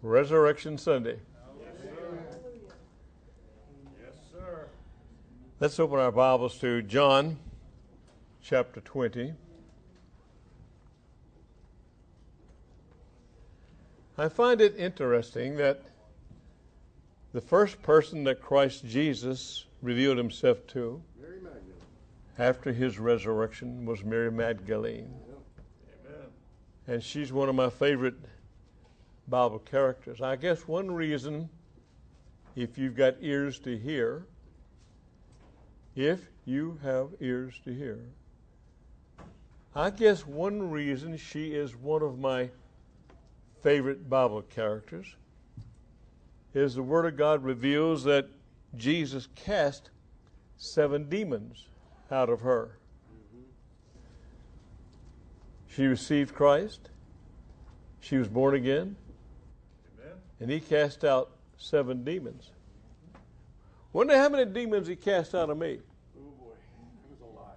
Resurrection Sunday. Yes, sir. Yes, sir. Let's open our Bibles to John chapter 20. I find it interesting that the first person that Christ Jesus revealed himself to after his resurrection was Mary Magdalene. Amen. And she's one of my favorite Bible characters. I guess one reason, if you've got ears to hear, I guess one reason she is one of my favorite Bible characters is the Word of God reveals that Jesus cast 7 demons out of her. She received Christ. She was born again. Amen. And he cast out 7 demons. Wonder how many demons he cast out of me. Oh boy, it was a lot.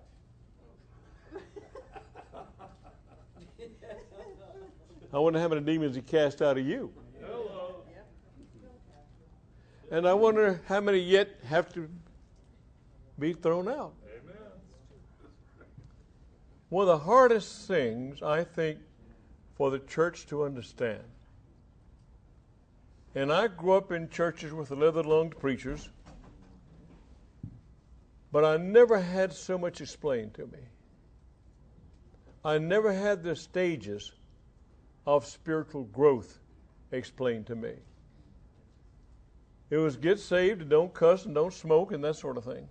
I wonder how many demons he cast out of you. Hello. And I wonder how many yet have to be thrown out. Amen. One of the hardest things, I think, for the church to understand. And I grew up in churches with leather-lunged preachers, but I never had so much explained to me. I never had the stages of spiritual growth explained to me. It was get saved and don't cuss and don't smoke and that sort of thing.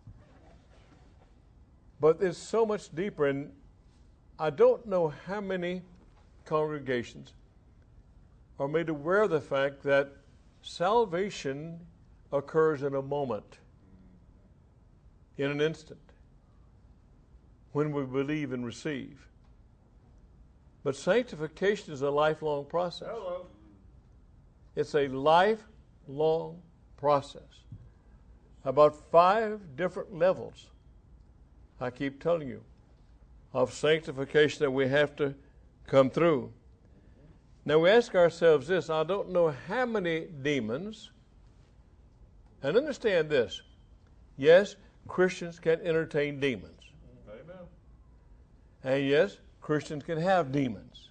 But it's so much deeper, and I don't know how many congregations are made aware of the fact that salvation occurs in a moment, in an instant, when we believe and receive. But sanctification is a lifelong process. Hello. It's a lifelong process. About 5 different levels, I keep telling you, of sanctification that we have to come through. Now we ask ourselves this, I don't know how many demons, and understand this, yes, Christians can entertain demons. Amen. And yes, Christians can have demons.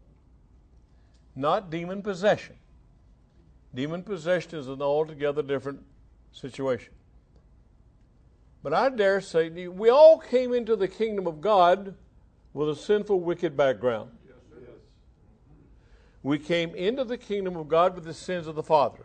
Not demon possession. Demon possession is an altogether different situation. But I dare say, we all came into the kingdom of God with a sinful, wicked background. Yes, it is. We came into the kingdom of God with the sins of the fathers.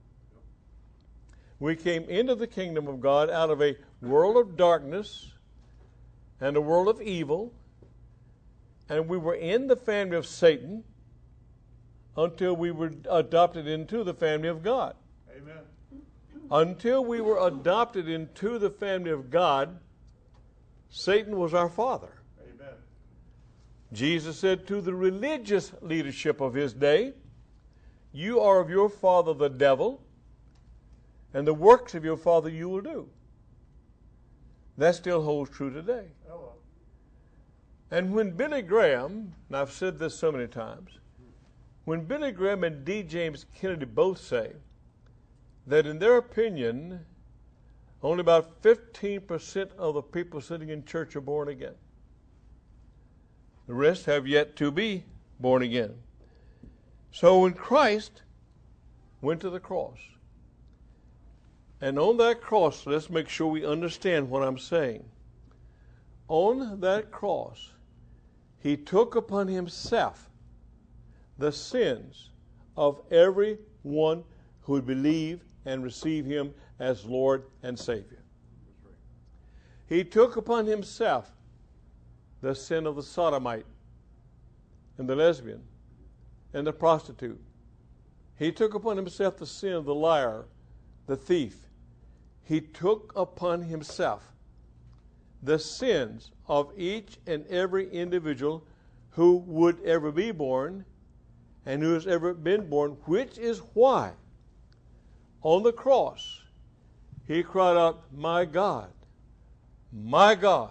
We came into the kingdom of God out of a world of darkness and a world of evil, and we were in the family of Satan until we were adopted into the family of God. Amen. Until we were adopted into the family of God, Satan was our father. Amen. Jesus said to the religious leadership of his day, you are of your father the devil, and the works of your father you will do. That still holds true today. Hello. And when Billy Graham, and I've said this so many times, when Billy Graham and D. James Kennedy both say that in their opinion, only about 15% of the people sitting in church are born again. The rest have yet to be born again. So when Christ went to the cross, and on that cross, let's make sure we understand what I'm saying. On that cross, he took upon himself the sins of everyone who would believe and receive him as Lord and Savior. He took upon himself the sin of the sodomite and the lesbian and the prostitute. He took upon himself the sin of the liar, the thief. He took upon himself the sins of each and every individual who would ever be born and who has ever been born, which is why on the cross he cried out, my God,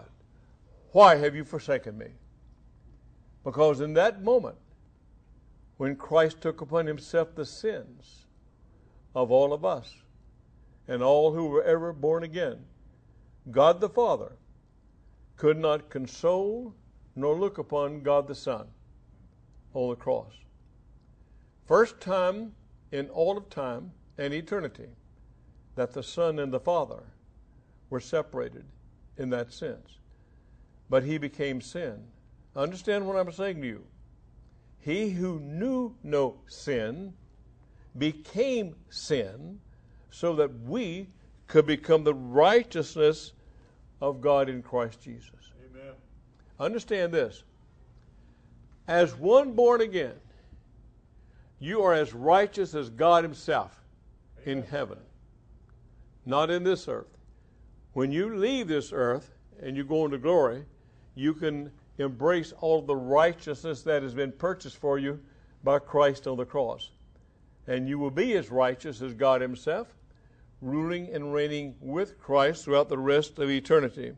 why have you forsaken me? Because in that moment, when Christ took upon himself the sins of all of us and all who were ever born again. God the Father could not console nor look upon God the Son on the cross. First time in all of time and eternity that the Son and the Father were separated in that sense. But he became sin. Understand what I'm saying to you. He who knew no sin became sin so that we could become the righteousness of God in Christ Jesus. Amen. Understand this. As one born again, you are as righteous as God himself in heaven, not in this earth. When you leave this earth and you go into glory, you can embrace all the righteousness that has been purchased for you by Christ on the cross. And you will be as righteous as God himself, ruling and reigning with Christ throughout the rest of eternity.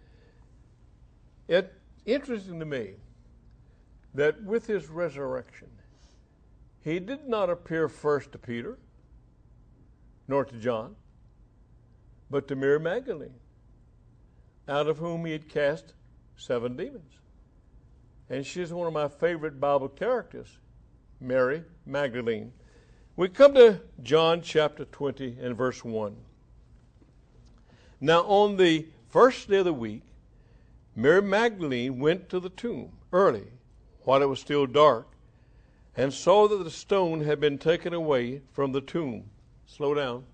It's interesting to me that with his resurrection, he did not appear first to Peter, nor to John, but to Mary Magdalene, out of whom he had cast 7 demons. And she's one of my favorite Bible characters, Mary Magdalene. We come to John chapter 20 and verse 1. Now on the first day of the week, Mary Magdalene went to the tomb early, while it was still dark, and saw that the stone had been taken away from the tomb. Slow down.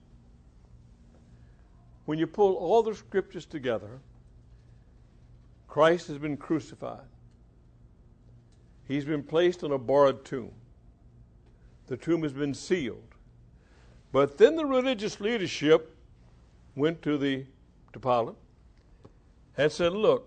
When you pull all the scriptures together, Christ has been crucified. He's been placed in a borrowed tomb. The tomb has been sealed. But then the religious leadership went to Pilate and said, look,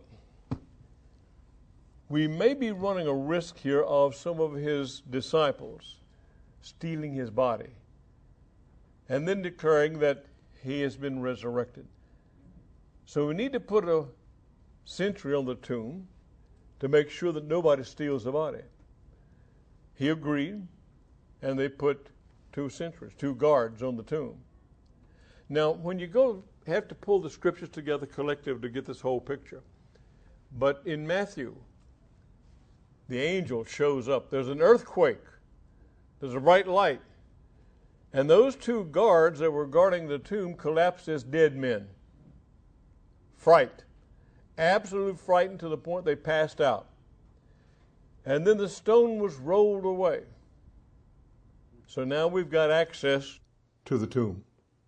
we may be running a risk here of some of his disciples stealing his body and then declaring that he has been resurrected. So we need to put a sentry on the tomb to make sure that nobody steals the body. He agreed, and they put 2 sentries, 2 guards on the tomb. Now, when you have to pull the scriptures together collectively to get this whole picture. But in Matthew, the angel shows up. There's an earthquake. There's a bright light. And those 2 guards that were guarding the tomb collapsed as dead men. Fright. Absolute frightened to the point they passed out. And then the stone was rolled away. So now we've got access to the tomb.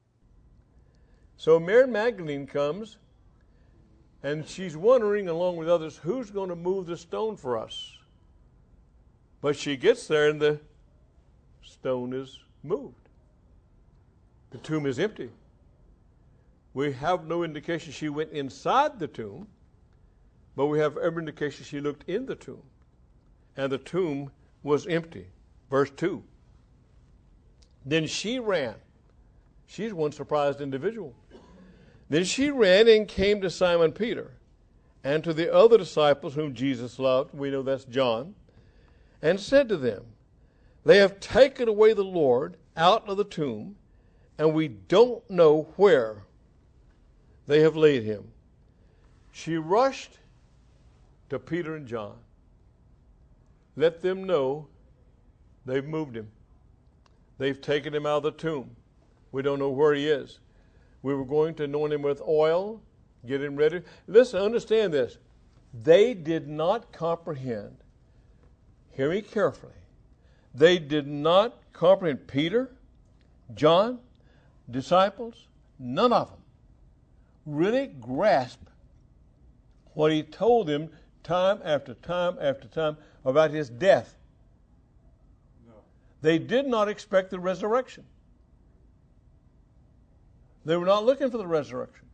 So Mary Magdalene comes, and she's wondering, along with others, who's going to move the stone for us? But she gets there, and the stone is moved. The tomb is empty. We have no indication she went inside the tomb, but we have every indication she looked in the tomb. And the tomb was empty. Verse 2. Then she ran. She's one surprised individual. Then she ran and came to Simon Peter and to the other disciples whom Jesus loved, we know that's John, and said to them, they have taken away the Lord out of the tomb, and we don't know where they have laid him. She rushed to Peter and John. Let them know they've moved him. They've taken him out of the tomb. We don't know where he is. We were going to anoint him with oil, get him ready. Listen, understand this. They did not comprehend. Hear me carefully. They did not comprehend. Peter, John, disciples, none of them really grasped what he told them time after time after time about his death. No. They did not expect the resurrection. They were not looking for the resurrection.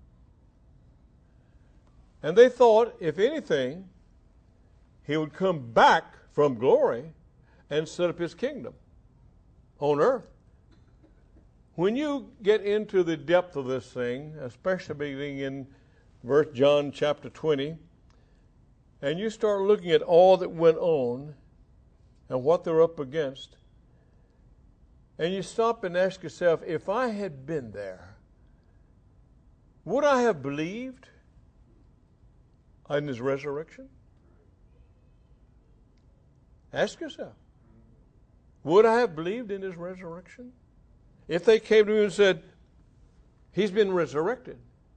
And they thought, if anything, he would come back from glory and set up his kingdom on earth. When you get into the depth of this thing, especially beginning in John chapter 20, and you start looking at all that went on and what they're up against. And you stop and ask yourself, if I had been there, would I have believed in his resurrection? Ask yourself, would I have believed in his resurrection? If they came to me and said, he's been resurrected.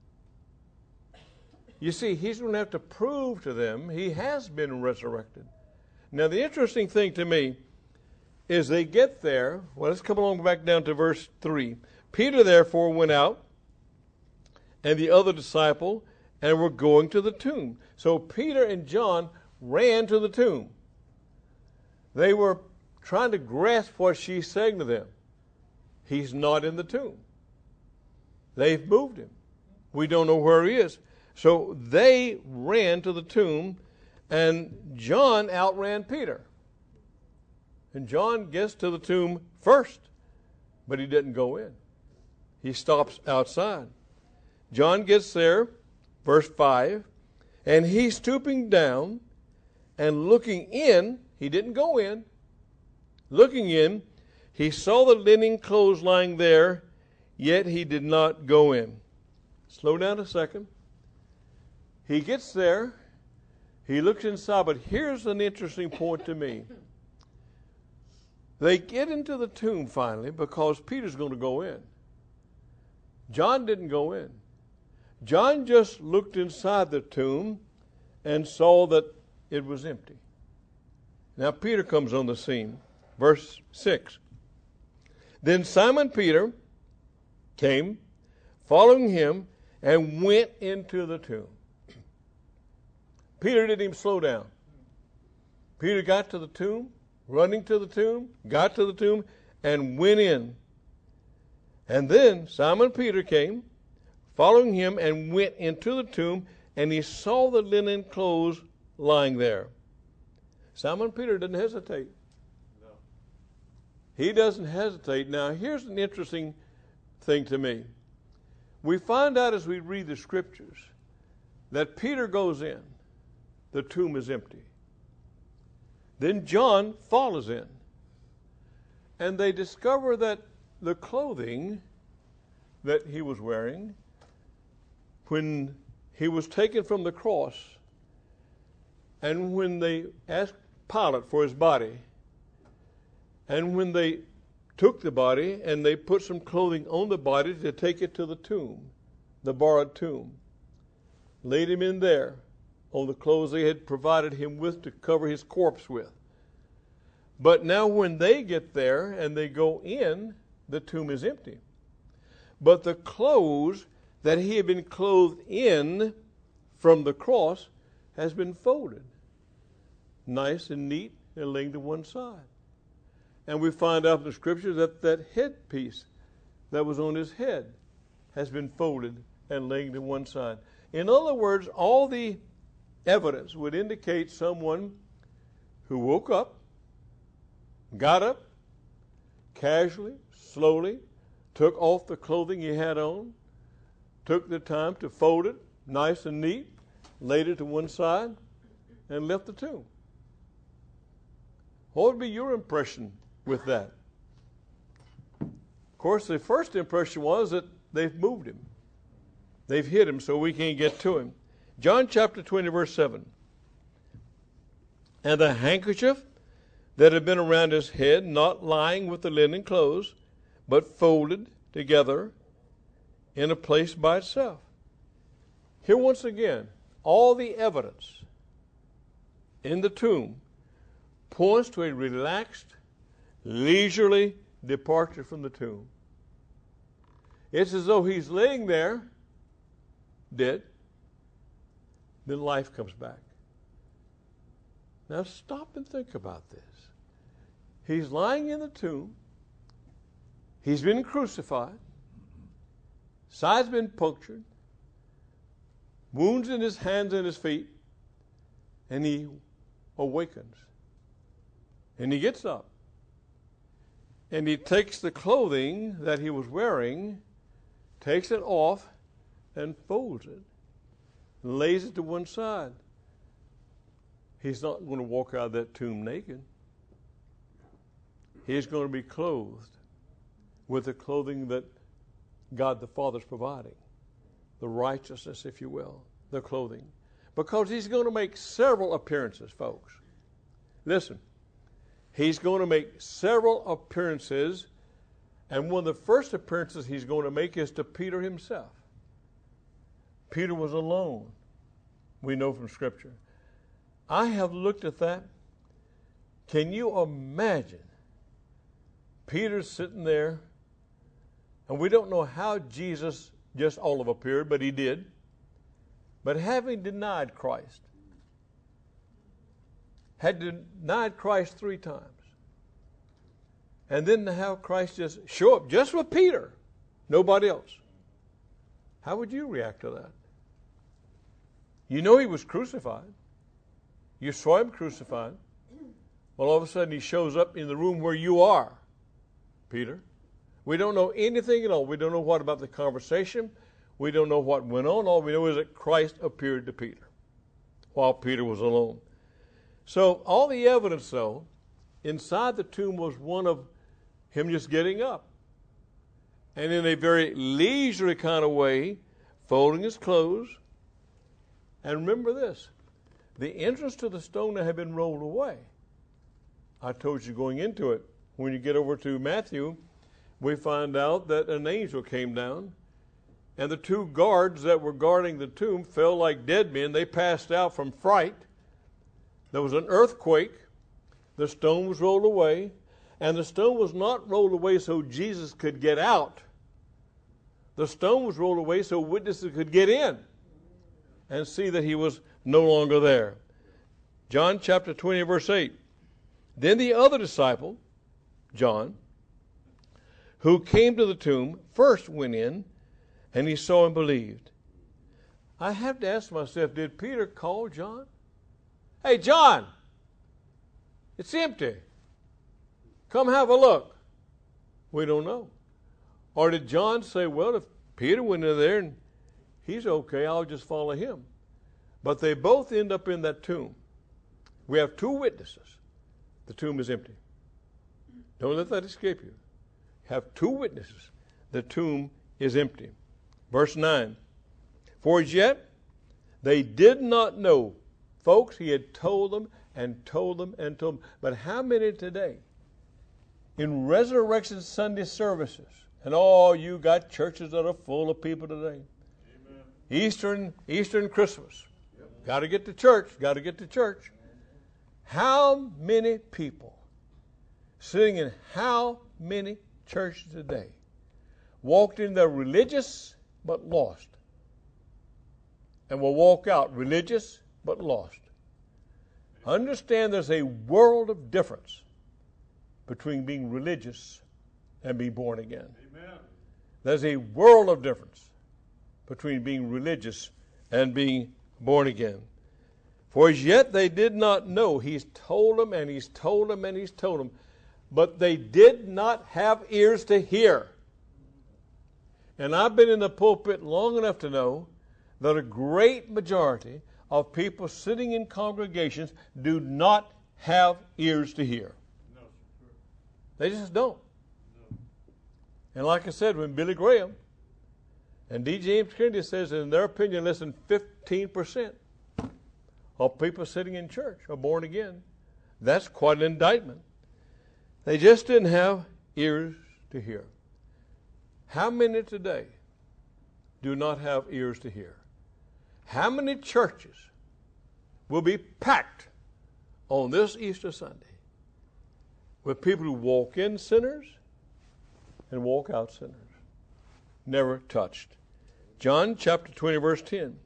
You see, he's going to have to prove to them he has been resurrected. Now, the interesting thing to me is they get there. Well, let's come along back down to verse 3. Peter, therefore, went out, and the other disciple, and were going to the tomb. So Peter and John ran to the tomb. They were trying to grasp what she's saying to them. He's not in the tomb. They've moved him. We don't know where he is. So they ran to the tomb, and John outran Peter. And John gets to the tomb first, but he didn't go in. He stops outside. John gets there, verse 5, and he's stooping down and looking in. He didn't go in. Looking in, he saw the linen clothes lying there, yet he did not go in. Slow down a second. He gets there. He looks inside, but here's an interesting point to me. They get into the tomb finally because Peter's going to go in. John didn't go in. John just looked inside the tomb and saw that it was empty. Now Peter comes on the scene. Verse 6. Then Simon Peter came, following him, and went into the tomb. Peter didn't even slow down. Peter got to the tomb, running to the tomb, got to the tomb, and went in. And then Simon Peter came, following him, and went into the tomb, and he saw the linen clothes lying there. Simon Peter didn't hesitate. No. He doesn't hesitate. Now, here's an interesting thing to me. We find out as we read the scriptures that Peter goes in. The tomb is empty. Then John follows in. And they discover that the clothing that he was wearing when he was taken from the cross, and when they asked Pilate for his body, and when they took the body and they put some clothing on the body to take it to the tomb, the borrowed tomb, laid him in there on the clothes they had provided him with to cover his corpse with. But now when they get there and they go in, the tomb is empty. But the clothes that he had been clothed in from the cross has been folded, nice and neat, and laying to one side. And we find out in the scriptures that that headpiece that was on his head has been folded and laying to one side. In other words, all the evidence would indicate someone who woke up, got up, casually, slowly, took off the clothing he had on, took the time to fold it, nice and neat, laid it to one side, and left the tomb. What would be your impression with that? Of course, the first impression was that they've moved him. They've hid him so we can't get to him. John chapter 20, verse 7. And the handkerchief that had been around his head, not lying with the linen clothes, but folded together in a place by itself. Here once again, all the evidence in the tomb points to a relaxed, leisurely departure from the tomb. It's as though he's laying there, dead, then life comes back. Now stop and think about this. He's lying in the tomb. He's been crucified. Side's been punctured. Wounds in his hands and his feet. And he awakens. And he gets up. And he takes the clothing that he was wearing, takes it off, and folds it. And lays it to one side. He's not going to walk out of that tomb naked. He's going to be clothed with the clothing that God the Father is providing. The righteousness, if you will, the clothing. Because he's going to make several appearances, folks. Listen, he's going to make several appearances, and one of the first appearances he's going to make is to Peter himself. Peter was alone, we know from Scripture. I have looked at that. Can you imagine Peter sitting there, and we don't know how Jesus just all of appeared, but he did. But having denied Christ, had denied Christ 3 times, and then to have Christ just show up just with Peter, nobody else. How would you react to that? You know he was crucified. You saw him crucified. Well, all of a sudden he shows up in the room where you are, Peter. We don't know anything at all. We don't know what about the conversation. We don't know what went on. All we know is that Christ appeared to Peter while Peter was alone. So all the evidence, though, inside the tomb was one of him just getting up and in a very leisurely kind of way, folding his clothes. And remember this, the entrance to the stone that had been rolled away. I told you going into it, when you get over to Matthew, we find out that an angel came down, and the 2 guards that were guarding the tomb fell like dead men. They passed out from fright. There was an earthquake. The stone was rolled away, and the stone was not rolled away so Jesus could get out. The stone was rolled away so witnesses could get in and see that he was no longer there. John chapter 20, verse 8. Then the other disciple, John, who came to the tomb, first went in, and he saw and believed. I have to ask myself, did Peter call John? Hey, John, it's empty. Come have a look. We don't know. Or did John say, well, if Peter went in there and he's okay, I'll just follow him. But they both end up in that tomb. We have 2 witnesses. The tomb is empty. Don't let that escape you. Have 2 witnesses. The tomb is empty. Verse 9. For as yet they did not know. Folks, he had told them and told them and told them. But how many today in Resurrection Sunday services, and you got churches that are full of people today. Amen. Eastern Christmas. Yep. Got to get to church. How many people sitting in how many churches today walked in there religious but lost, and will walk out religious but lost? Understand there's a world of difference between being religious and being born again. Amen. There's a world of difference between being religious and being born again. For as yet they did not know. He's told them and he's told them and he's told them. But they did not have ears to hear. And I've been in the pulpit long enough to know that a great majority of people sitting in congregations do not have ears to hear. No, sure. They just don't. No. And like I said, when Billy Graham and D. James Kennedy says, in their opinion, less than 15% of people sitting in church are born again, that's quite an indictment. They just didn't have ears to hear. How many today do not have ears to hear? How many churches will be packed on this Easter Sunday with people who walk in sinners and walk out sinners, never touched? John chapter 20, verse 10.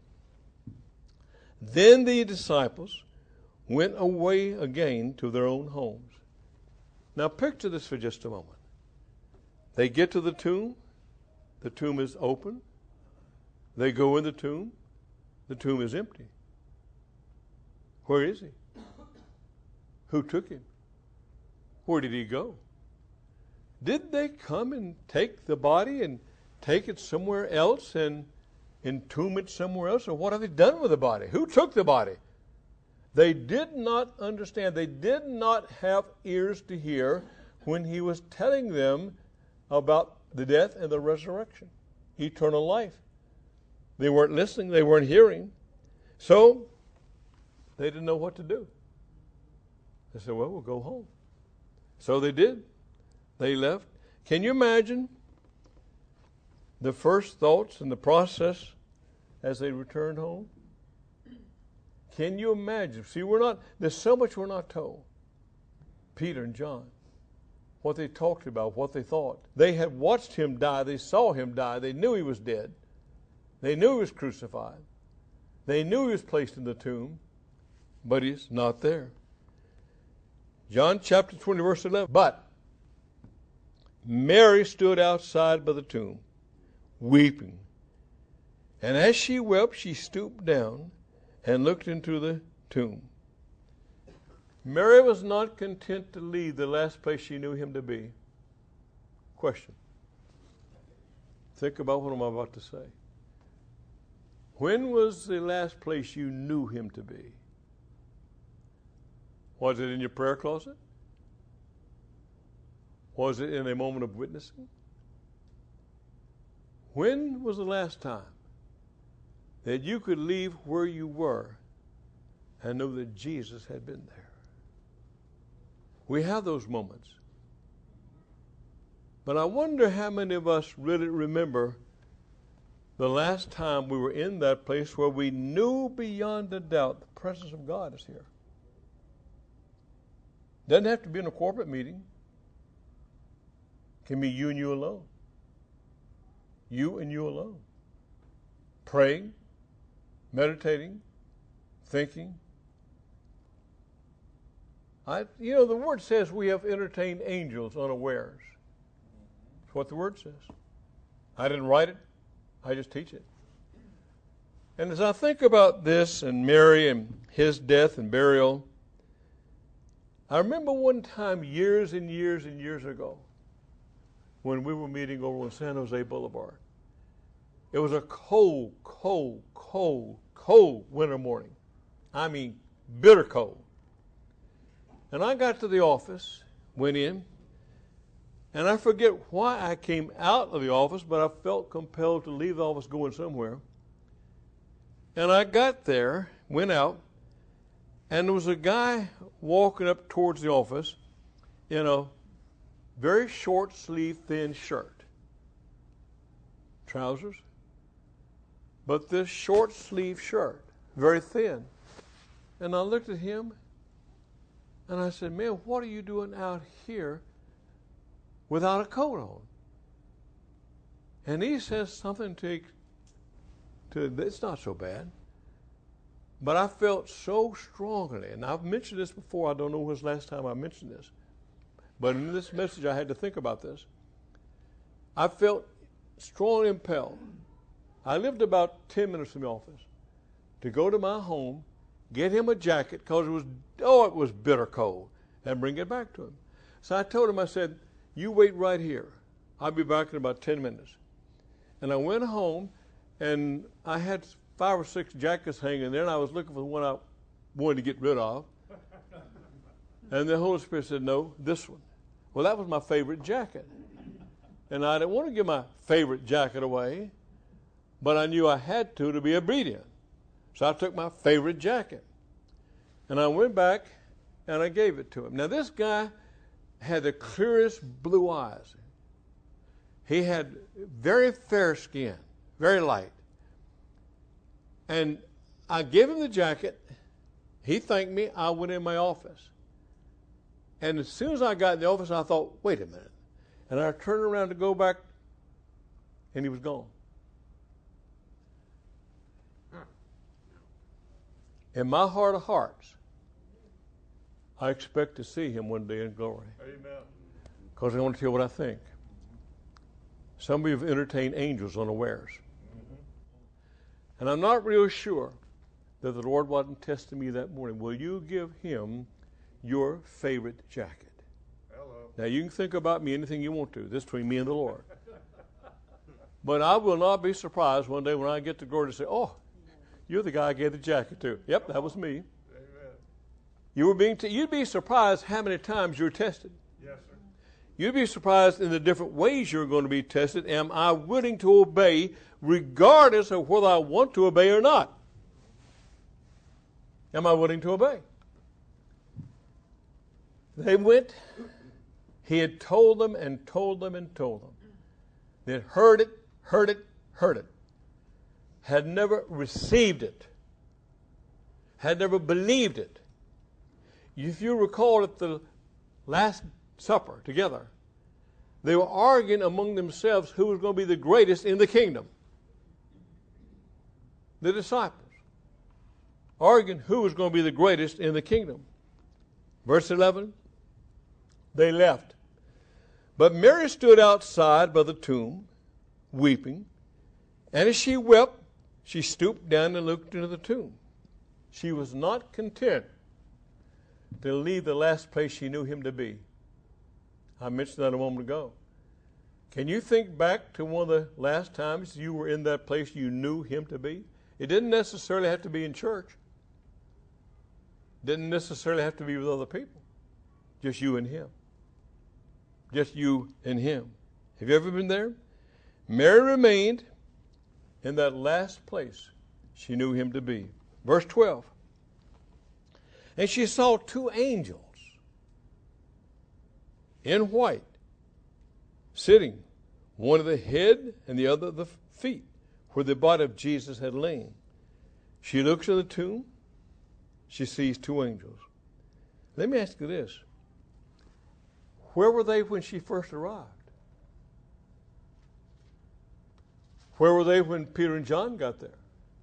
Then the disciples went away again to their own homes. Now picture this for just a moment. They get to the tomb. The tomb is open. They go in the tomb. The tomb is empty. Where is he? Who took him? Where did he go? Did they come and take the body and take it somewhere else and entomb it somewhere else? Or what have they done with the body? Who took the body? They did not understand. They did not have ears to hear when he was telling them about the death and the resurrection, eternal life. They weren't listening. They weren't hearing. So they didn't know what to do. They said, well, we'll go home. So they did. They left. Can you imagine the first thoughts and the process as they returned home? Can you imagine? See, there's so much we're not told. Peter and John, what they talked about, what they thought. They had watched him die. They saw him die. They knew he was dead. They knew he was crucified. They knew he was placed in the tomb, but he's not there. John chapter 20, verse 11. But Mary stood outside by the tomb, weeping. And as she wept, she stooped down and looked into the tomb. Mary was not content to leave the last place she knew him to be. Question. Think about what I'm about to say. When was the last place you knew him to be? Was it in your prayer closet? Was it in a moment of witnessing? When was the last time that you could leave where you were and know that Jesus had been there? We have those moments. But I wonder how many of us really remember the last time we were in that place where we knew beyond a doubt the presence of God is here. Doesn't have to be in a corporate meeting. It can be you and you alone. You and you alone. Praying, meditating, thinking. The Word says we have entertained angels unawares. That's what the Word says. I didn't write it. I just teach it. And as I think about this and Mary and his death and burial, I remember one time years and years and years ago when we were meeting over on San Jose Boulevard. It was a cold, cold, cold, cold winter morning. I mean, bitter cold. And I got to the office, went in, and I forget why I came out of the office, but I felt compelled to leave the office going somewhere. And I got there, went out, and there was a guy walking up towards the office in a very short sleeve, thin shirt. Trousers. But this short sleeve shirt, very thin. And I looked at him, and I said, man, what are you doing out here without a coat on? And he says something to it's not so bad. But I felt so strongly, and I've mentioned this before, I don't know when was the last time I mentioned this, but in this message I had to think about this. I felt strongly impelled. I lived about 10 minutes from the office to go to my home, get him a jacket, because it was bitter cold, and bring it back to him. So I told him, I said, you wait right here. I'll be back in about 10 minutes. And I went home, and I had 5 or 6 jackets hanging there, and I was looking for the one I wanted to get rid of. And the Holy Spirit said, no, this one. Well, that was my favorite jacket. And I didn't want to give my favorite jacket away, but I knew I had to be obedient. So I took my favorite jacket. And I went back, and I gave it to him. Now, this guy had the clearest blue eyes. He had very fair skin, very light. And I gave him the jacket. He thanked me. I went in my office. And as soon as I got in the office, I thought, wait a minute. And I turned around to go back, and he was gone. In my heart of hearts, I expect to see him one day in glory. Amen. Because I want to tell you what I think. Some of you have entertained angels unawares. And I'm not real sure that the Lord wasn't testing me that morning. Will you give him your favorite jacket? Hello. Now, you can think about me anything you want to. This is between me and the Lord. But I will not be surprised one day when I get to glory to say, oh, you're the guy I gave the jacket to. Yep, that was me. Amen. You'd be surprised how many times you're tested. Yes, sir. You'd be surprised in the different ways you're going to be tested. Am I willing to obey regardless of whether I want to obey or not? Am I willing to obey? They went. He had told them and told them and told them. They had heard it, heard it, heard it. Had never received it. Had never believed it. If you recall at the Last Supper together, they were arguing among themselves who was going to be the greatest in the kingdom. The disciples. Arguing who was going to be the greatest in the kingdom. Verse 11, they left. But Mary stood outside by the tomb, weeping. And as she wept, she stooped down and looked into the tomb. She was not content to leave the last place she knew him to be. I mentioned that a moment ago. Can you think back to one of the last times you were in that place you knew him to be? It didn't necessarily have to be in church. Didn't necessarily have to be with other people. Just you and him. Just you and him. Have you ever been there? Mary remained in that last place she knew him to be. Verse 12. And she saw two angels in white sitting, one at the head and the other at the feet, where the body of Jesus had lain. She looks at the tomb. She sees two angels. Let me ask you this. Where were they when she first arrived? Where were they when Peter and John got there?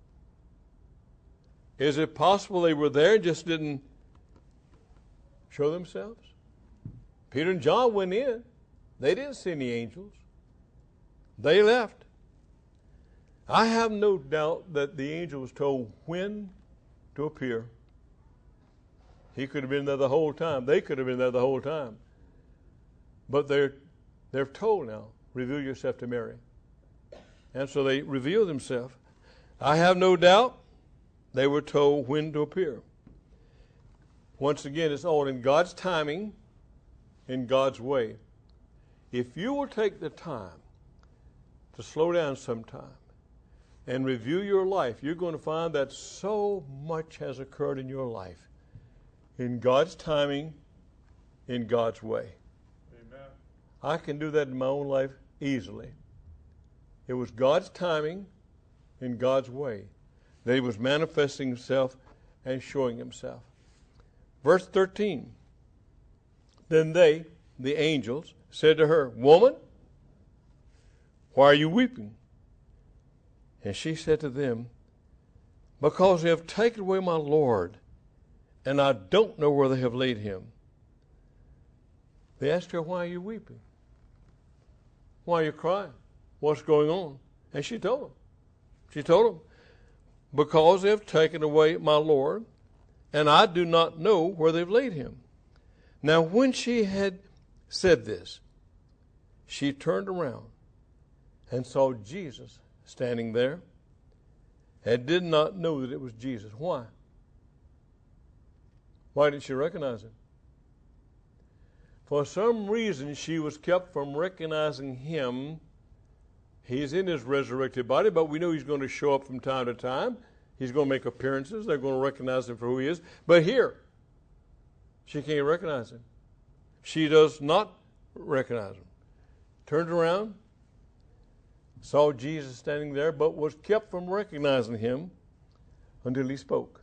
Is it possible they were there and just didn't show themselves? Peter and John went in. They didn't see any angels. They left. I have no doubt that the angel was told when to appear. He could have been there the whole time. They could have been there the whole time. But they're told now, reveal yourself to Mary. And so they reveal themselves. I have no doubt they were told when to appear. Once again, it's all in God's timing, in God's way. If you will take the time to slow down sometime and review your life, you're going to find that so much has occurred in your life in God's timing, in God's way. Amen. I can do that in my own life easily. It was God's timing, in God's way, that he was manifesting himself and showing himself. Verse 13. Then they, the angels, said to her, Woman, why are you weeping? And she said to them, Because they have taken away my Lord, and I don't know where they have laid him. They asked her, Why are you weeping? Why are you crying? What's going on? And she told them. She told them, Because they have taken away my Lord, and I do not know where they've laid him. Now when she had said this, she turned around and saw Jesus standing there and did not know that it was Jesus. Why? Why didn't she recognize him? For some reason she was kept from recognizing him. He's in his resurrected body, but we know he's going to show up from time to time. He's going to make appearances. They're going to recognize him for who he is. But here, she can't recognize him. She does not recognize him. Turned around, saw Jesus standing there, but was kept from recognizing him until he spoke.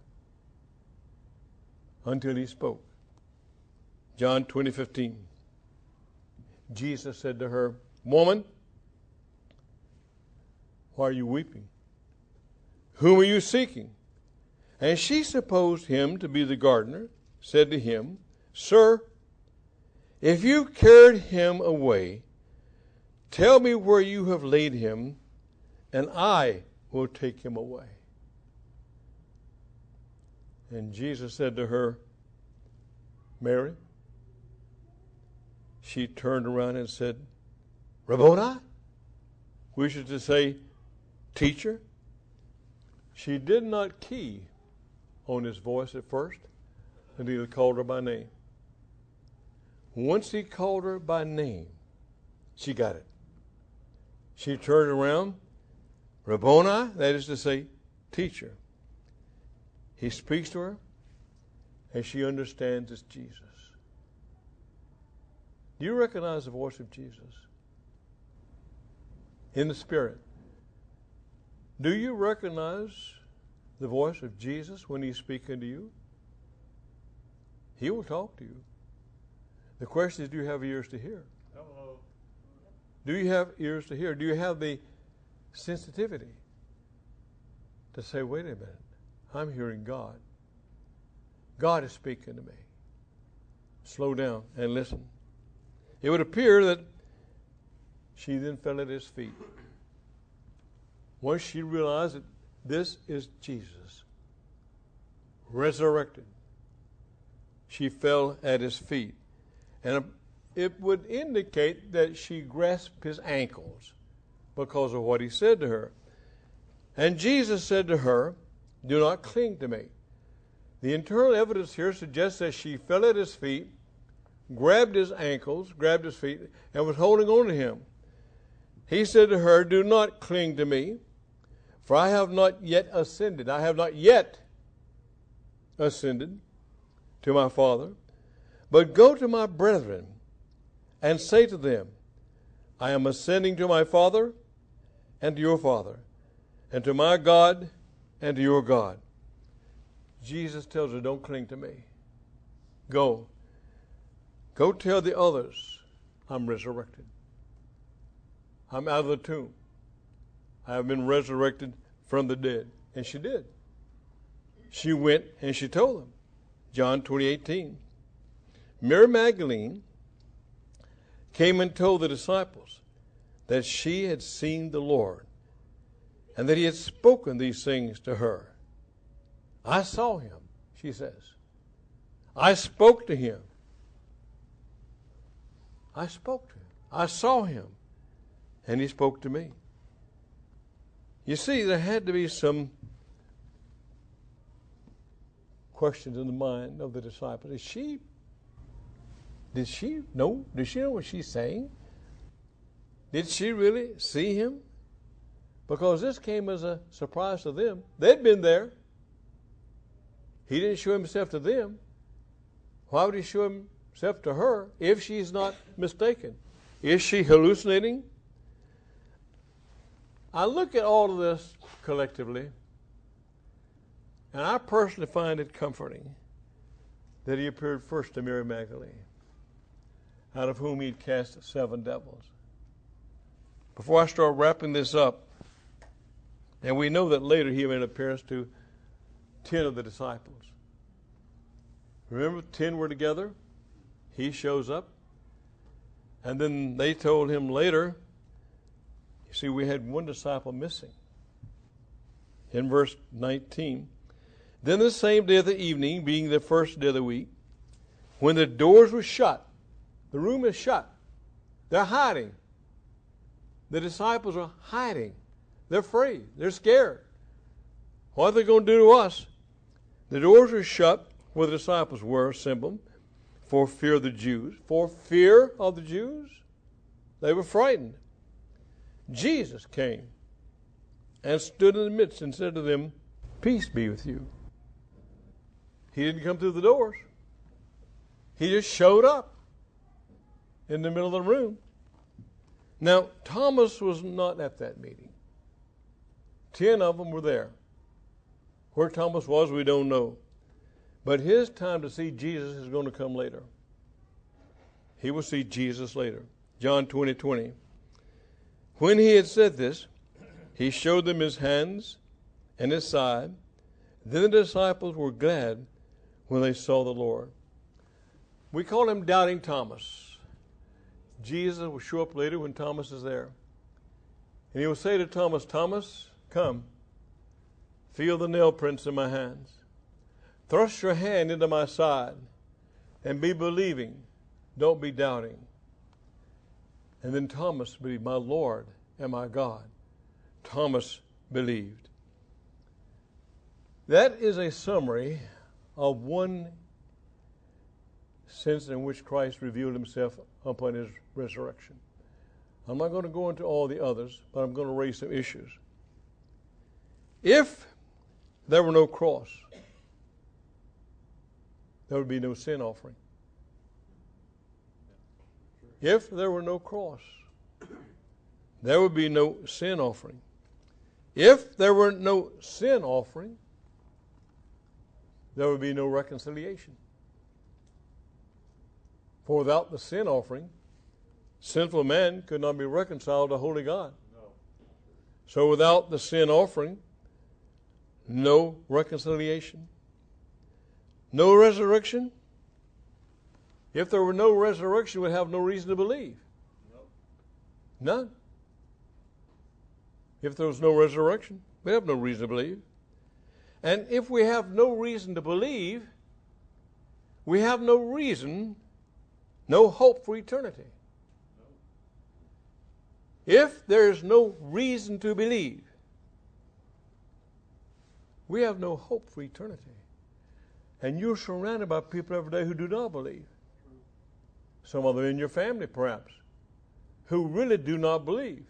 Until he spoke. John 20:15. Jesus said to her, Woman, why are you weeping? Whom are you seeking? And she supposed him to be the gardener, said to him, Sir, if you carried him away, tell me where you have laid him, and I will take him away. And Jesus said to her, Mary. She turned around and said, Rabboni, which is to say, teacher. She did not key on his voice at first until he called her by name. Once he called her by name, she got it. She turned around, Rabboni, that is to say, teacher. He speaks to her, and she understands it's Jesus. Do you recognize the voice of Jesus? In the Spirit. Do you recognize the voice of Jesus when He's speaking to you? He will talk to you. The question is, do you have ears to hear? Hello. Do you have ears to hear? Do you have the sensitivity to say, wait a minute, I'm hearing God. God is speaking to me. Slow down and listen. It would appear that she then fell at His feet. Once she realized that this is Jesus, resurrected, she fell at His feet. And it would indicate that she grasped His ankles because of what He said to her. And Jesus said to her, do not cling to me. The internal evidence here suggests that she fell at His feet, grabbed His ankles, grabbed His feet, and was holding on to Him. He said to her, do not cling to me, for I have not yet ascended. I have not yet ascended to my Father, but go to my brethren and say to them, I am ascending to my Father and to your Father, and to my God and to your God. Jesus tells her, don't cling to me. Go. Go tell the others I'm resurrected. I'm out of the tomb. I have been resurrected from the dead. And she did. She went and she told them. John 20:18. Mary Magdalene came and told the disciples that she had seen the Lord and that He had spoken these things to her. I saw Him, she says. I spoke to Him. I spoke to Him. I saw Him. And He spoke to me. You see, there had to be some questions in the mind of the disciples. Did she know what she's saying? Did she really see Him? Because this came as a surprise to them. They'd been there. He didn't show Himself to them. Why would He show Himself to her if she's not mistaken? Is she hallucinating? I look at all of this collectively, and I personally find it comforting that He appeared first to Mary Magdalene, out of whom He'd cast 7 devils. Before I start wrapping this up, and we know that later He made an appearance to 10 of the disciples. Remember, 10 were together. He shows up. And then they told Him later, you see, we had one disciple missing. In verse 19, then the same day of the evening, being the first day of the week, when the doors were shut, the room is shut. They're hiding. The disciples are hiding. They're afraid. They're scared. What are they going to do to us? The doors were shut where the disciples were assembled for fear of the Jews. For fear of the Jews? They were frightened. Jesus came and stood in the midst and said to them, peace be with you. He didn't come through the doors. He just showed up in the middle of the room. Now, Thomas was not at that meeting. 10 of them were there. Where Thomas was, we don't know. But his time to see Jesus is going to come later. He will see Jesus later. John 20:20. When He had said this, He showed them His hands and His side. Then the disciples were glad when they saw the Lord. We call him Doubting Thomas. Jesus will show up later when Thomas is there. And He will say to Thomas, Thomas, come, feel the nail prints in my hands. Thrust your hand into my side and be believing. Don't be doubting. And then Thomas believed, my Lord and my God. Thomas believed. That is a summary of one sense in which Christ revealed himself upon his resurrection. I'm not going to go into all the others, but I'm going to raise some issues. If there were no cross, there would be no sin offering. If there were no cross, there would be no sin offering. If there were no sin offering, there would be no reconciliation. For without the sin offering, sinful man could not be reconciled to holy God. No. So without the sin offering, no reconciliation. No resurrection. If there were no resurrection, we'd have no reason to believe. Nope. None. If there was no resurrection, we have no reason to believe. And if we have no reason to believe, we have no reason, no hope for eternity. If there is no reason to believe, we have no hope for eternity. And you're surrounded by people every day who do not believe. Some of them in your family, perhaps, who really do not believe.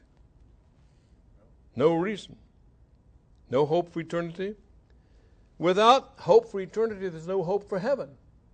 No reason. No hope for eternity. Without hope for eternity, there's no hope for heaven.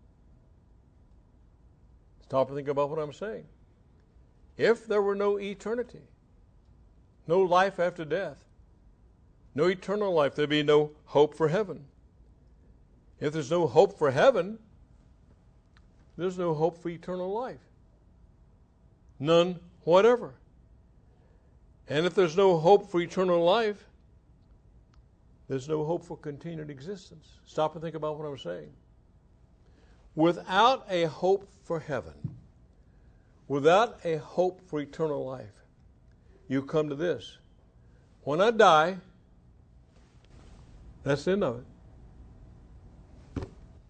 Stop and think about what I'm saying. If there were no eternity, no life after death, no eternal life, there'd be no hope for heaven. If there's no hope for heaven, there's no hope for eternal life. None whatever. And if there's no hope for eternal life, there's no hope for continued existence. Stop and think about what I'm saying. Without a hope for heaven, without a hope for eternal life, you come to this. When I die, that's the end of it.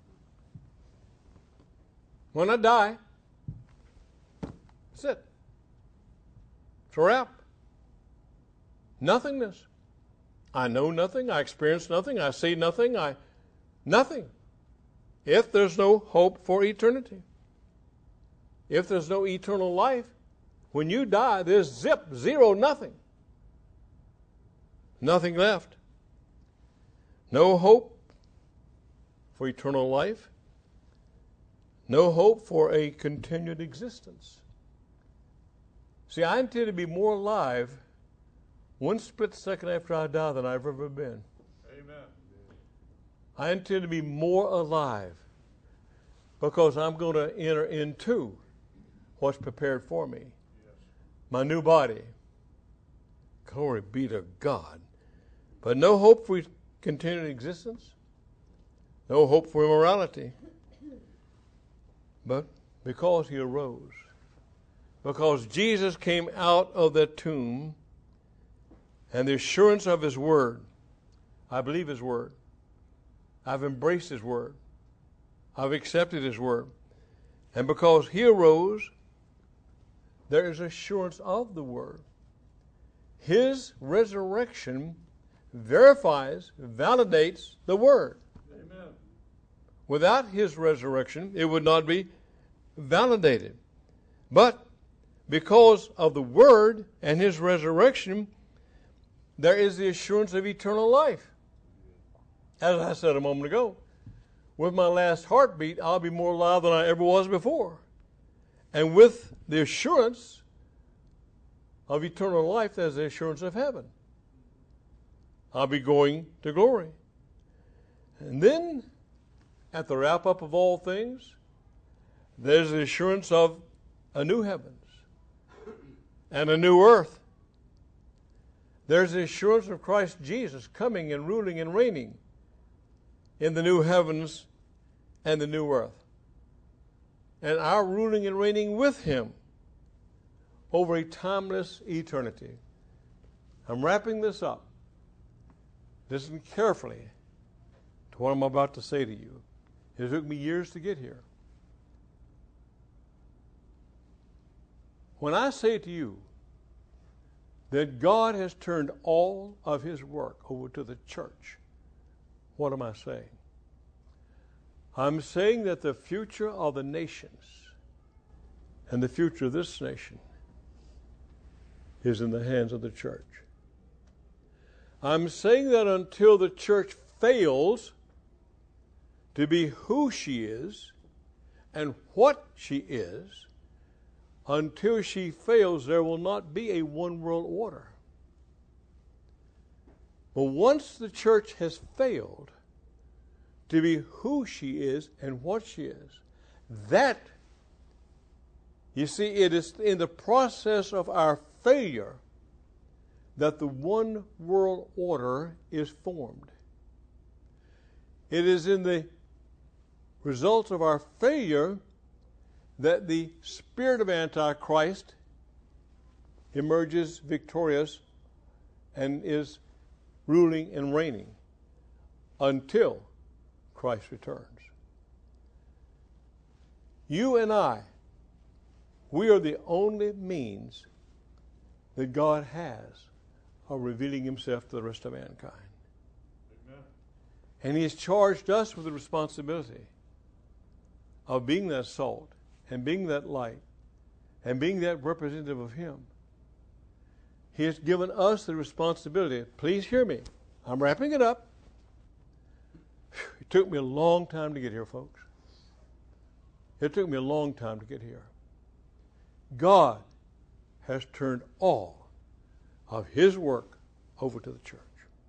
When I die, that's it. It's a wrap. Nothingness. I know nothing. I experience nothing. I see nothing. Nothing. If there's no hope for eternity. If there's no eternal life, when you die, there's zero, nothing. Nothing left. No hope for eternal life. No hope for a continued existence. See, I intend to be more alive one split second after I die than I've ever been. Amen. I intend to be more alive because I'm going to enter into what's prepared for me. Yes. My new body. Glory be to God. But no hope for continued existence. No hope for immorality. But because he arose, because Jesus came out of that tomb, and the assurance of his word, I believe his word. I've embraced his word. I've accepted his word. And because he arose, there is assurance of the word. His resurrection verifies, validates the word. Amen. Without his resurrection, it would not be validated. But because of the word and his resurrection, there is the assurance of eternal life. As I said a moment ago, with my last heartbeat, I'll be more alive than I ever was before. And with the assurance of eternal life, there's the assurance of heaven. I'll be going to glory. And then, at the wrap-up of all things, there's the assurance of a new heavens and a new earth. There's the assurance of Christ Jesus coming and ruling and reigning in the new heavens and the new earth. And our ruling and reigning with him over a timeless eternity. I'm wrapping this up. Listen carefully to what I'm about to say to you. It took me years to get here. When I say to you that God has turned all of his work over to the church, what am I saying? I'm saying that the future of the nations and the future of this nation is in the hands of the church. I'm saying that until the church fails to be who she is and what she is, until she fails, there will not be a one world order. But once the church has failed to be who she is and what she is, that, you see, it is in the process of our failure that the one world order is formed. It is in the result of our failure that the spirit of Antichrist emerges victorious and is ruling and reigning until Christ returns. You and I, we are the only means that God has of revealing himself to the rest of mankind. Amen. And he has charged us with the responsibility of being that salt and being that light and being that representative of him. He has given us the responsibility. Please hear me. I'm wrapping it up. It took me a long time to get here, folks. It took me a long time to get here. God has turned all of his work over to the church.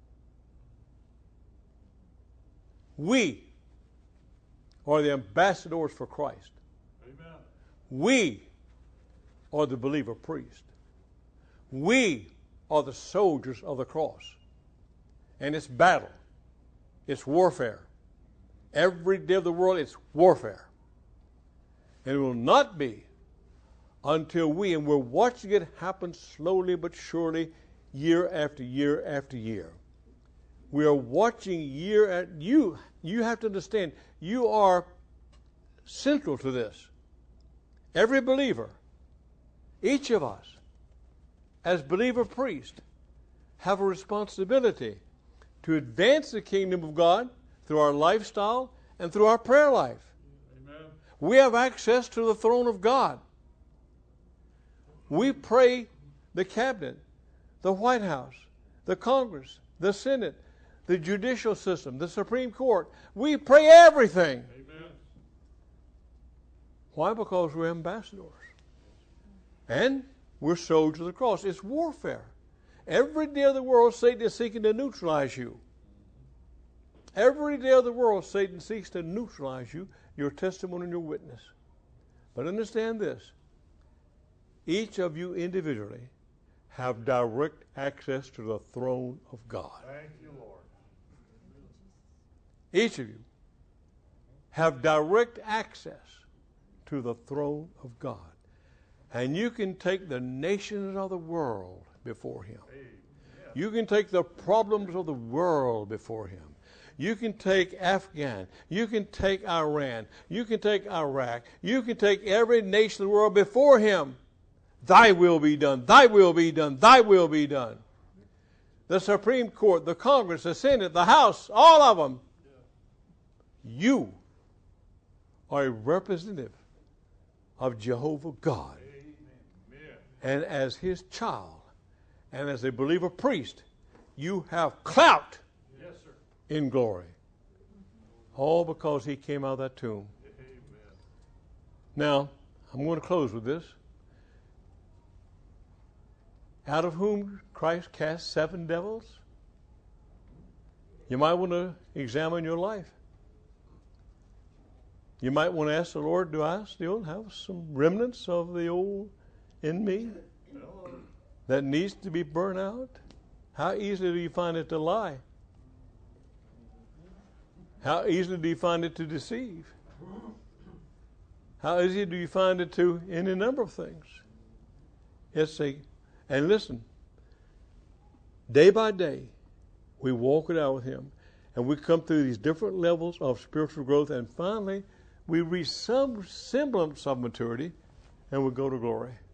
We are the ambassadors for Christ. Amen. We are the believer priest. We are the soldiers of the cross. And it's battle. It's warfare. Every day of the world, it's warfare. And it will not be until we're watching it happen slowly but surely, year after year after year. We are watching you have to understand, you are central to this. Every believer, each of us, as believer priests, have a responsibility to advance the kingdom of God through our lifestyle and through our prayer life. Amen. We have access to the throne of God. We pray the cabinet, the White House, the Congress, the Senate, the judicial system, the Supreme Court. We pray everything. Amen. Why? Because we're ambassadors. And we're soldiers of the cross. It's warfare. Every day of the world, Satan is seeking to neutralize you. Every day of the world, Satan seeks to neutralize you, your testimony and your witness. But understand this. Each of you individually have direct access to the throne of God. Thank you, Lord. Each of you have direct access to the throne of God. And you can take the nations of the world before him. Amen. You can take the problems of the world before him. You can take Afghan. You can take Iran. You can take Iraq. You can take every nation of the world before him. Thy will be done. Thy will be done. Thy will be done. The Supreme Court, the Congress, the Senate, the House, all of them. You are a representative of Jehovah God. Amen. And as his child and as a believer priest, you have clout Yes, sir. in glory. All because he came out of that tomb. Amen. Now, I'm going to close with this. Out of whom Christ cast 7 devils? You might want to examine your life. You might want to ask the Lord, do I still have some remnants of the old in me that needs to be burnt out? How easily do you find it to lie? How easily do you find it to deceive? How easy do you find it to any number of things? And listen, day by day, we walk it out with him, and we come through these different levels of spiritual growth, and finally, we reach some semblance of maturity, and we go to glory.